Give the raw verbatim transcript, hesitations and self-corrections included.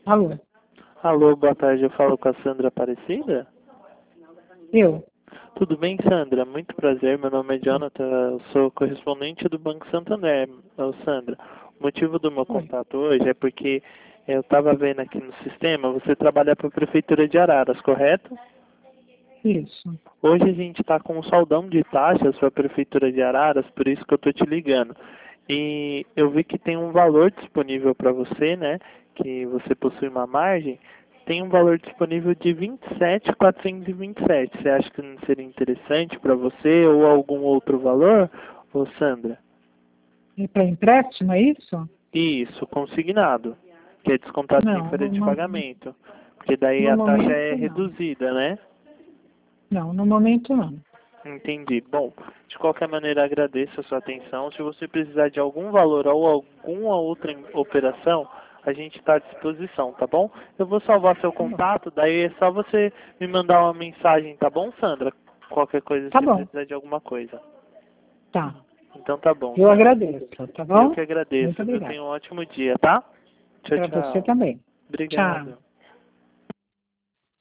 Alô? Alô, boa tarde. Eu falo com a Sandra Aparecida? Eu? Tudo bem, Sandra? Muito prazer. Meu nome é Jonathan. Eu sou correspondente do Banco Santander. Ô, Sandra, o motivo do meu Oi. contato hoje é porque eu estava vendo aqui no sistema, você trabalha para a Prefeitura de Araras, correto? Isso. Hoje a gente está com um saldão de taxas para a Prefeitura de Araras, por isso que eu estou te ligando. E eu vi que tem um valor disponível para você, né? Que você possui uma margem. Tem um valor disponível de vinte e sete mil quatrocentos e vinte e sete. Você acha que não seria interessante para você ou algum outro valor, ô Sandra? É para empréstimo, é isso? Isso, consignado, que é descontado em Não, folha no, de mo- pagamento. Porque daí no a taxa momento é não. reduzida, né? Não, no momento não. Entendi. Bom, de qualquer maneira agradeço a sua atenção. Se você precisar de algum valor ou alguma outra em- operação, a gente está à disposição, tá bom? Eu vou salvar seu Tá bom. contato, daí é só você me mandar uma mensagem, tá bom, Sandra? Qualquer coisa, Tá se bom. precisar de alguma coisa. Tá. Então tá bom, Eu Sandra. agradeço, tá Eu bom? que agradeço, Muito viu? obrigada. Tenha um ótimo dia, tá? Tchau, Para você tchau. também. Tchau. Obrigado.